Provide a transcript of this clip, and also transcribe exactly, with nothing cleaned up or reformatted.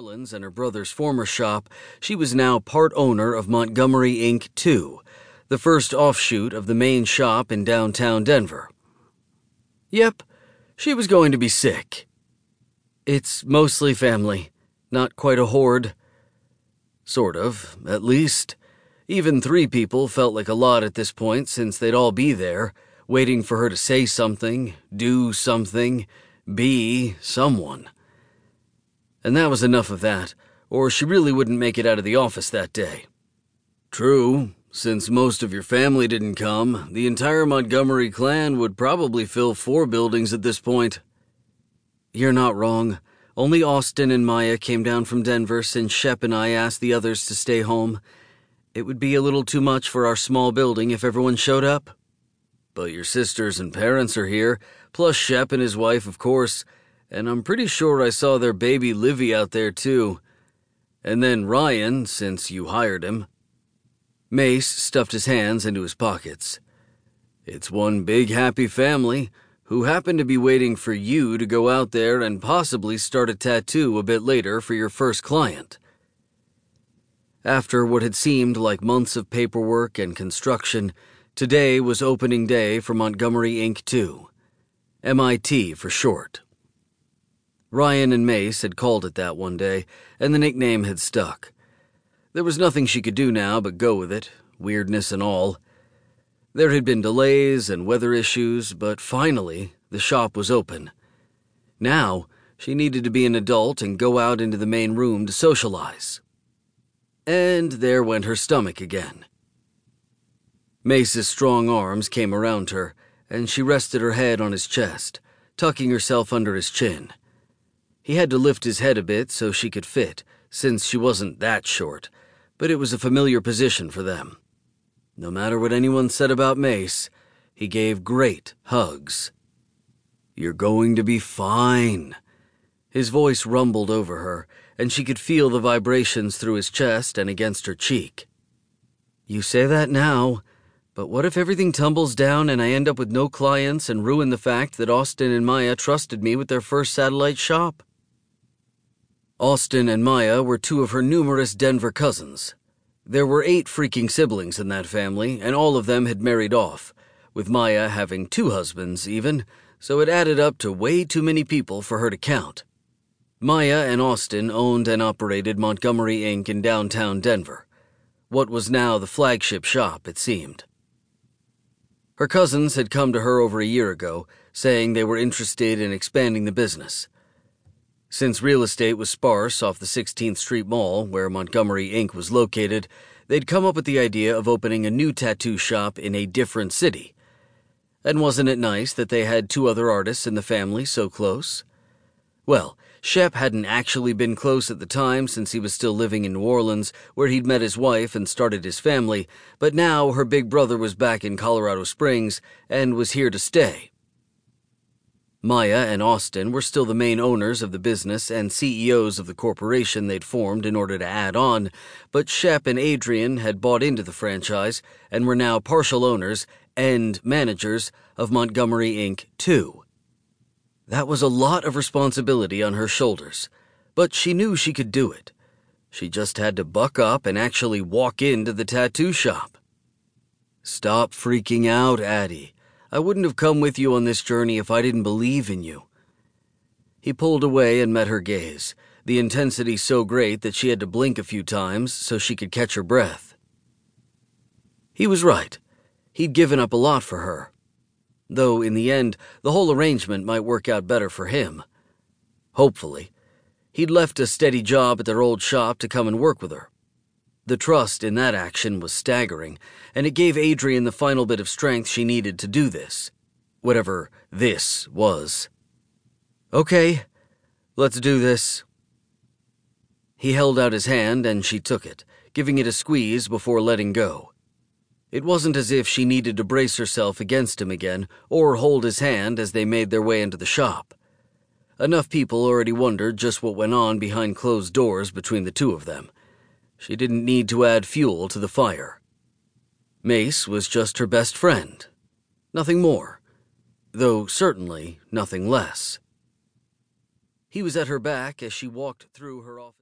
Orleans and her brother's former shop, she was now part owner of Montgomery Incorporated two, the first offshoot of the main shop in downtown Denver. Yep, she was going to be sick. It's mostly family, not quite a horde. Sort of, at least. Even three people felt like a lot at this point since they'd all be there, waiting for her to say something, do something, be someone. And that was enough of that, or she really wouldn't make it out of the office that day. True, since most of your family didn't come, the entire Montgomery clan would probably fill four buildings at this point. You're not wrong. Only Austin and Maya came down from Denver since Shep and I asked the others to stay home. It would be a little too much for our small building if everyone showed up. But your sisters and parents are here, plus Shep and his wife, of course, and I'm pretty sure I saw their baby Livy out there too. And then Ryan, since you hired him. Mace stuffed his hands into his pockets. It's one big happy family who happened to be waiting for you to go out there and possibly start a tattoo a bit later for your first client. After what had seemed like months of paperwork and construction, today was opening day for Montgomery Incorporated two, M I T for short. Ryan and Mace had called it that one day, and the nickname had stuck. There was nothing she could do now but go with it, weirdness and all. There had been delays and weather issues, but finally, the shop was open. Now, she needed to be an adult and go out into the main room to socialize. And there went her stomach again. Mace's strong arms came around her, and she rested her head on his chest, tucking herself under his chin. He had to lift his head a bit so she could fit, since she wasn't that short, but it was a familiar position for them. No matter what anyone said about Mace, he gave great hugs. You're going to be fine. His voice rumbled over her, and she could feel the vibrations through his chest and against her cheek. You say that now, but what if everything tumbles down and I end up with no clients and ruin the fact that Austin and Maya trusted me with their first satellite shop? Austin and Maya were two of her numerous Denver cousins. There were eight freaking siblings in that family, and all of them had married off, with Maya having two husbands even, so it added up to way too many people for her to count. Maya and Austin owned and operated Montgomery Incorporated in downtown Denver, what was now the flagship shop, it seemed. Her cousins had come to her over a year ago, saying they were interested in expanding the business. Since real estate was sparse off the sixteenth Street Mall, where Montgomery Incorporated was located, they'd come up with the idea of opening a new tattoo shop in a different city. And wasn't it nice that they had two other artists in the family so close? Well, Shep hadn't actually been close at the time since he was still living in New Orleans, where he'd met his wife and started his family, but now her big brother was back in Colorado Springs and was here to stay. Maya and Austin were still the main owners of the business and C E Os of the corporation they'd formed in order to add on, but Shep and Adrian had bought into the franchise and were now partial owners and managers of Montgomery Incorporated two. That was a lot of responsibility on her shoulders, but she knew she could do it. She just had to buck up and actually walk into the tattoo shop. Stop freaking out, Addie. I wouldn't have come with you on this journey if I didn't believe in you. He pulled away and met her gaze, the intensity so great that she had to blink a few times so she could catch her breath. He was right. He'd given up a lot for her. Though, in the end, the whole arrangement might work out better for him. Hopefully. He'd left a steady job at their old shop to come and work with her. The trust in that action was staggering, and it gave Adrian the final bit of strength she needed to do this. Whatever this was. Okay, let's do this. He held out his hand and she took it, giving it a squeeze before letting go. It wasn't as if she needed to brace herself against him again or hold his hand as they made their way into the shop. Enough people already wondered just what went on behind closed doors between the two of them. She didn't need to add fuel to the fire. Mace was just her best friend. Nothing more. Though certainly nothing less. He was at her back as she walked through her office.